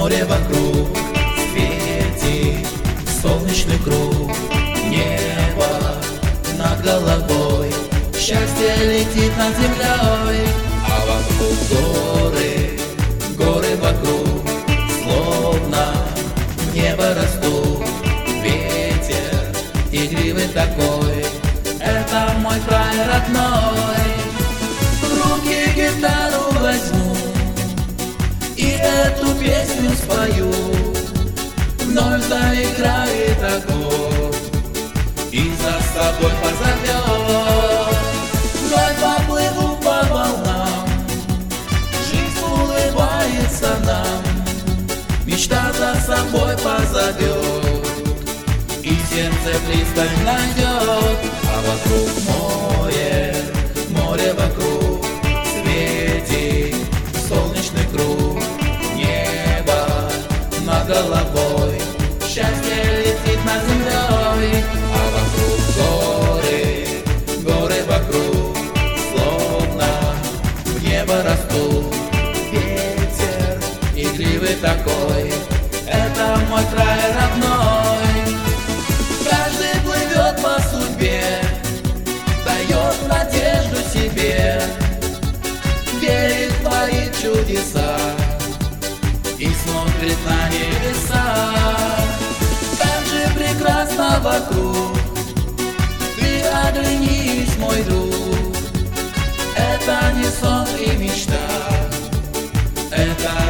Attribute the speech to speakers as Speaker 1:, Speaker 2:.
Speaker 1: море вокруг светит солнечный круг, небо над головой, счастье летит над землей, а вокруг горы вокруг, словно в небо растут. Ветер игривый такой, это мой край родной. В руки гитару возьму и эту песню спою, вновь заиграет огонь и за собой позовет. Вновь поплыву по волнам, жизнь улыбается нам, мечта за собой позовет и сердце пристань найдет. А вокруг море вокруг светит солнечный круг, небо над головой, счастье летит над землей, а вокруг горы вокруг, словно в небо растут. Ветер игривый такой, это мой край родной. Каждый плывет по судьбе, дает надежду себе, верит в твои чудеса и смотрит на небеса. Как же прекрасно вокруг, ты оглянись, мой друг, это не сон и мечта, это